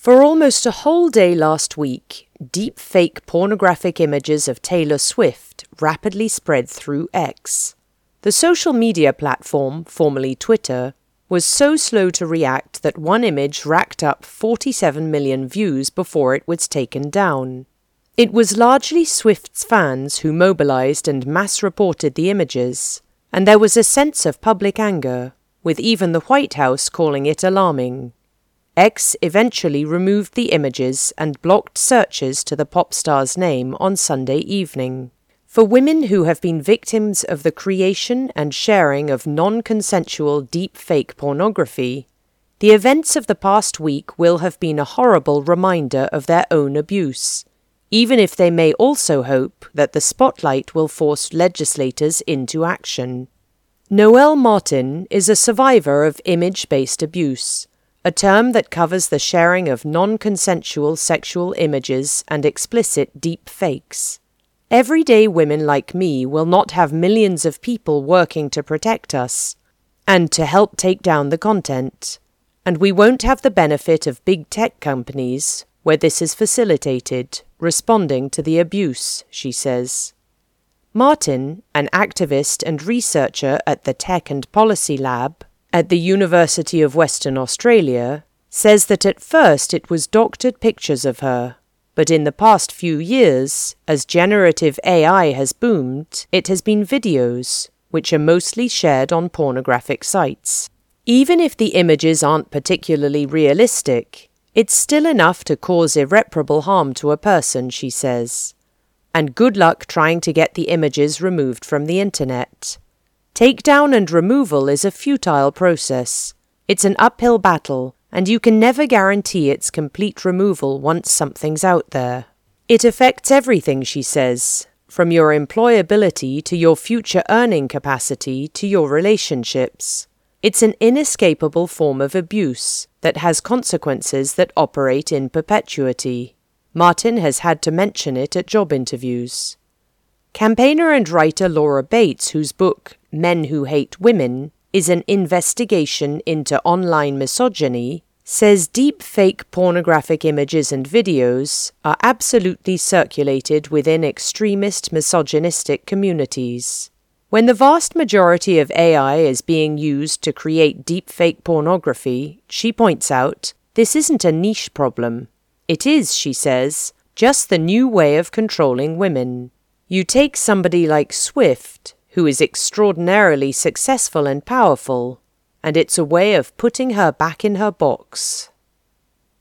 For almost a whole day last week, deep-fake pornographic images of Taylor Swift rapidly spread through X. The social media platform, formerly Twitter, was so slow to react that one image racked up 47 million views before it was taken down. It was largely Swift's fans who mobilized and mass-reported the images, and there was a sense of public anger, with even the White House calling it alarming. X eventually removed the images and blocked searches to the pop star's name on Sunday evening. For women who have been victims of the creation and sharing of non-consensual deep-fake pornography, the events of the past week will have been a horrible reminder of their own abuse, even if they may also hope that the spotlight will force legislators into action. Noelle Martin is a survivor of image-based abuse, a term that covers the sharing of non-consensual sexual images and explicit deep fakes. Everyday women like me will not have millions of people working to protect us and to help take down the content, and we won't have the benefit of big tech companies, where this is facilitated, responding to the abuse, she says. Martin, an activist and researcher at the Tech and Policy Lab at the University of Western Australia, says that at first it was doctored pictures of her, but in the past few years, as generative AI has boomed, it has been videos, which are mostly shared on pornographic sites. Even if the images aren't particularly realistic, it's still enough to cause irreparable harm to a person, she says. And good luck trying to get the images removed from the internet. Takedown and removal is a futile process. It's an uphill battle, and you can never guarantee its complete removal once something's out there. It affects everything, she says, from your employability to your future earning capacity to your relationships. It's an inescapable form of abuse that has consequences that operate in perpetuity. Martin has had to mention it at job interviews. Campaigner and writer Laura Bates, whose book, Men Who Hate Women, is an investigation into online misogyny, says deep-fake pornographic images and videos are absolutely circulated within extremist misogynistic communities. When the vast majority of AI is being used to create deep-fake pornography, she points out, this isn't a niche problem. It is, she says, just the new way of controlling women. You take somebody like Swift, who is extraordinarily successful and powerful, and it's a way of putting her back in her box.